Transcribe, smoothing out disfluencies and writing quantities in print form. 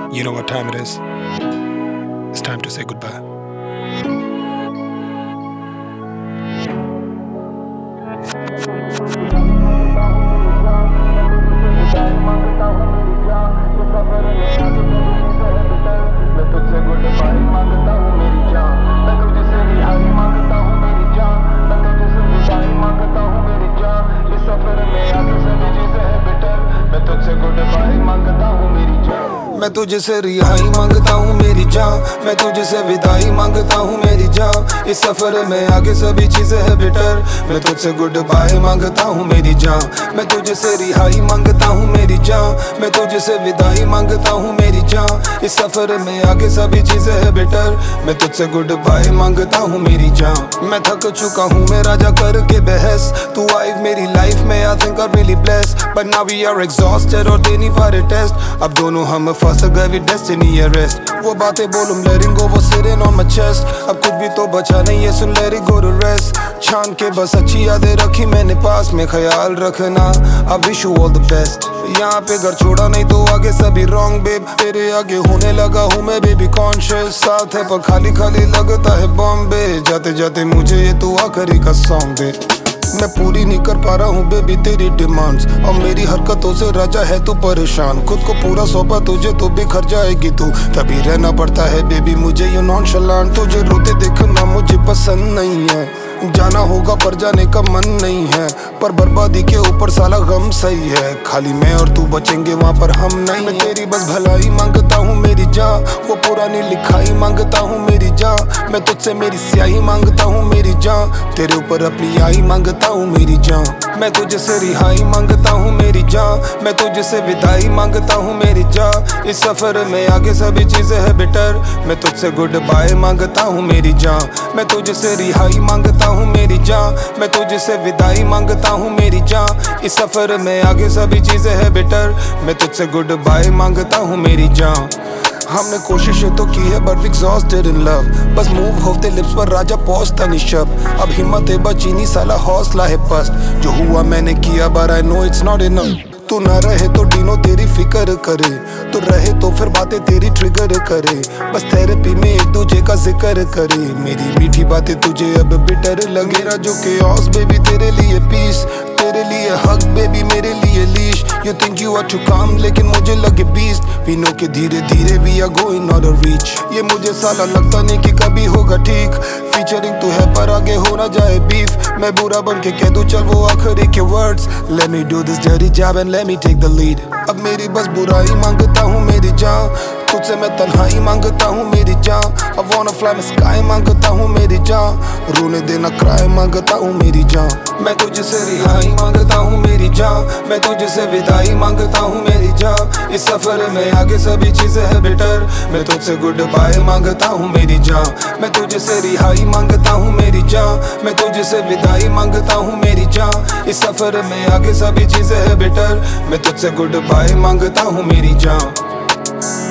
You know what time it is? It's time to say goodbye. मैं तुझसे रिहाई मांगता हूँ मेरी जान, मैं तुझसे विदाई मांगता हूँ मेरी जान। इस सफर में आगे सभी चीजें है बेटर, मैं तुझसे गुड बाय मांगता हूँ मेरी जान। मैं तुझसे रिहाई मांगता हूँ मेरी जान, मैं तुझसे विदाई मांगता हूँ मेरी जान। इस सफर में आगे सभी चीजें है बेटर, मैं तुझसे गुड बाय मांगता हूँ मेरी जान। मैं थक चुका हूँ मैं राजा करके बहस, तू आई मेरी लाइफ में I think I really blessed, but now we are exhausted और दे नहीं पा रहे टेस्ट। अब दोनों हम फंस गए विद डेस्टिनी अरेस्ट। वो बातें बोलूं letting go वो sitting on my chest, अब कुछ भी तो बचा नहीं है सुन let it go to rest। छान के बस अच्छी यादें रखी मैंने पास में, ख्याल रखना I wish you all the best। यहाँ पे घर छोड़ा नहीं तो आगे सभी wrong babe, तेरे आगे होने लगा हूँ मैं baby conscious। साथ है पर खाली खाली लगता है बॉम्बे, जाते जाते मुझे ये तू आखिरी का सॉन्ग दे। मैं पूरी नहीं कर पा रहा हूँ बेबी तेरी डिमांड्स, और मेरी हरकतों से राजा है तू परेशान। खुद को पूरा सौंपा तुझे तो बिखर जाएगी तू, तभी रहना पड़ता है बेबी मुझे ये नॉनशलांट। तुझे रोते देखना मुझे पसंद नहीं है, जाना होगा पर जाने का मन नहीं है, पर बर्बादी के ऊपर साला गम सही है। खाली मैं और तू बचेंगे वहाँ पर हम नहीं। मैं तेरी बस भलाई मांगता हूँ मेरी जान, वो पुरानी लिखाई मांगता हूँ मेरी जान। मैं तुझसे मेरी स्याही मांगता हूँ मेरी जान, तेरे ऊपर अपनी आई मांगता हूँ मेरी जान। मैं तुझसे रिहाई मांगता हूँ मेरी जान, मैं तुझसे विदाई मांगता हूँ मेरी जान। इस सफर में आगे सभी चीजें है बेटर, मैं तुझसे गुड बाय मांगता हूँ मेरी जान। मैं तुझसे रिहाई मांगता हूँ मेरी जान, मैं तुझसे विदाई मांगता हूँ मेरी जान। इस सफर में आगे सभी चीजें है बेटर, मैं तुझसे गुड बाय मांगता हूँ मेरी जान। हमने कोशिशें तो की है बट एग्जॉस्टेड इन लव, बस मूव होते लिप्स पर राजा पहुंचता निशब। अब हिम्मत है बची नहीं साला हौसला है पस्त, जो हुआ मैंने किया but I know it's not enough। तू ना रहे तो डीनो तेरी फिक्र करे, तू रहे तो फिर बातें तेरी ट्रिगर करे, बस थेरेपी में एक दूजे का जिक्र करे। मेरी मीठी बातें तुझे अब बिटर लगे, जो chaos बेबी तेरे लिए पीस, तेरे लिए हक बेबी मेरे लिए लीश। You think you are too calm लेकिन मुझे लगे बीस्ट, पीनो के धीरे धीरे we are going out of reach। ये मुझे साला लगता नहीं कि कभी होगा ठीक, फीचरिंग तू है पर आगे हो ना जाए बीफ। मैं बुरा बन के कह दूं चल वो आखिरी के words, let me do this dirty job and let me take the lead। अब मेरी बस बुराई मांगता हूँ मेरी जान, तुझसे मैं तन्हाई मांगता हूँ मेरी जान। I wanna fly my sky मांगता हूँ मेरी जान, रोने देना क्राई मांगता हूँ मेरी जान। मैं तुझसे रिहाई मांगता हूँ मेरी जान, मैं तुझसे विदाई मांगता हूँ मेरी जान। इस सफर में आगे सभी चीजें है बेटर, मैं तुझसे गुड बाय मांगता हूँ मेरी जान। मैं तुझसे रिहाई मांगता हूँ मेरी जान, मैं तुझसे विदाई मांगता हूँ मेरी जान। इस सफर में आगे सभी चीजें है बेटर, मैं तुझसे गुड बाय मांगता हूँ मेरी जान।